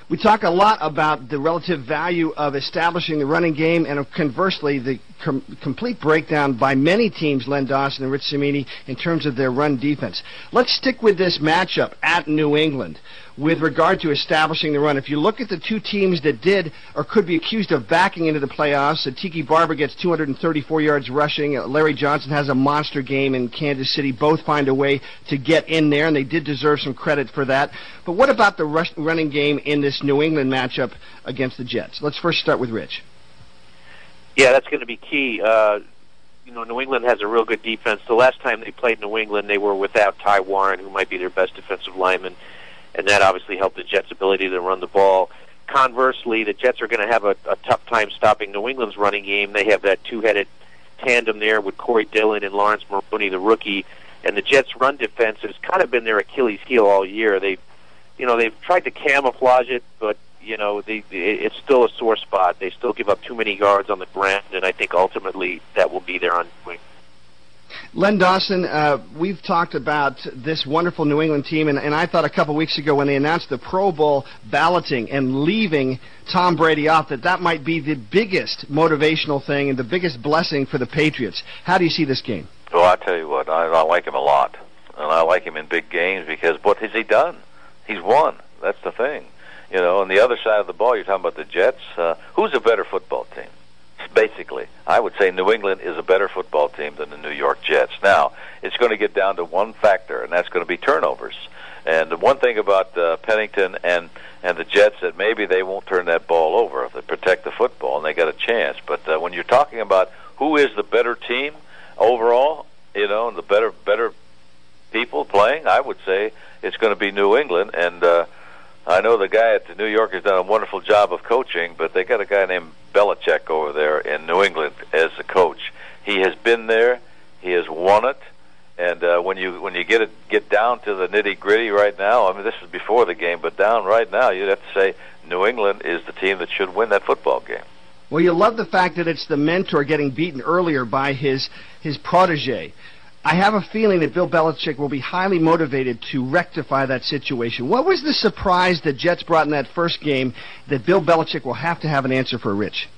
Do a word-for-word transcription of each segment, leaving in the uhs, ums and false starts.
We talk a lot about the relative value of establishing the running game, and conversely, the com- complete breakdown by many teams, Len Dawson and Rich Cimini, in terms of their run defense. Let's stick with this matchup at New England with regard to establishing the run. If you look at the two teams that did or could be accused of backing into the playoffs, uh, Tiki Barber gets two hundred thirty-four yards rushing. Uh, Larry Johnson has a monster game in Kansas City. Both find a way to get in there, and they did deserve some credit for that. But what about the rush- running game in this New England matchup against the Jets? Let's first start with Rich. Yeah, that's going to be key. Uh, you know, New England has a real good defense. The last time they played New England, they were without Ty Warren, who might be their best defensive lineman, and that obviously helped the Jets' ability to run the ball. Conversely, the Jets are going to have a, a tough time stopping New England's running game. They have that two-headed tandem there with Corey Dillon and Lawrence Maroney, the rookie, and the Jets' run defense has kind of been their Achilles heel all year. They've, you know, they've tried to camouflage it, but you know, they, it's still a sore spot. They still give up too many yards on the ground, and I think ultimately that will be their undoing. Len Dawson, uh, we've talked about this wonderful New England team, and, and I thought a couple weeks ago when they announced the Pro Bowl balloting and leaving Tom Brady off, that that might be the biggest motivational thing and the biggest blessing for the Patriots. How do you see this game? Well, I tell you what, I, I like him a lot, and I like him in big games because what has he done? He's won. That's the thing. You know, on the other side of the ball, you're talking about the Jets. Uh, who's a better football team? Basically, I would say New England is a better football team than the New York Jets. Now, it's going to get down to one factor, and that's going to be turnovers. And the one thing about uh, Pennington and, and the Jets, that maybe they won't turn that ball over if they protect the football, and they got a chance. But uh, when you're talking about who is the better team overall, you know, and the better better people playing, I would say it's going to be New England. And uh, I know the guy at New York has done a wonderful job of coaching, but they got a guy named Belichick over there in New England as the coach. He has been there, he has won it, and uh, when you when you get it get down to the nitty gritty right now, I mean this is before the game, but down right now, you'd have to say New England is the team that should win that football game. Well, you love the fact that it's the mentor getting beaten earlier by his his protege. I have a feeling that Bill Belichick will be highly motivated to rectify that situation. What was the surprise that Jets brought in that first game that Bill Belichick will have to have an answer for, Rich?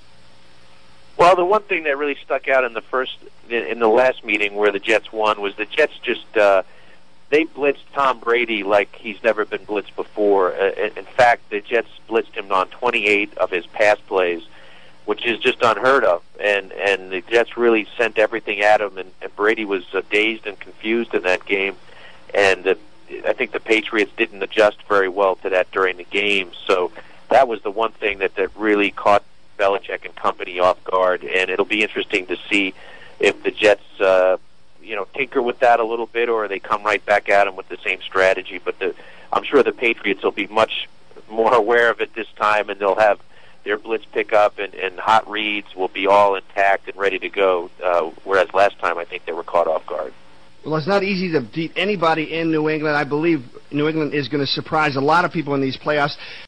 Well, the one thing that really stuck out in the first, in the last meeting where the Jets won was the Jets just, uh, they blitzed Tom Brady like he's never been blitzed before. Uh, in fact, the Jets blitzed him on twenty-eight of his pass plays, which is just unheard of. And, and the Jets really sent everything at him, and, and Brady was uh, dazed and confused in that game. And uh, I think the Patriots didn't adjust very well to that during the game. So that was the one thing that, that really caught Belichick and company off guard. And it'll be interesting to see if the Jets, uh, you know, tinker with that a little bit, or they come right back at him with the same strategy. But the, I'm sure the Patriots will be much more aware of it this time, and they'll have their blitz pickup and, and hot reads will be all intact and ready to go, uh, whereas last time I think they were caught off guard. Well, it's not easy to beat anybody in New England. I believe New England is going to surprise a lot of people in these playoffs.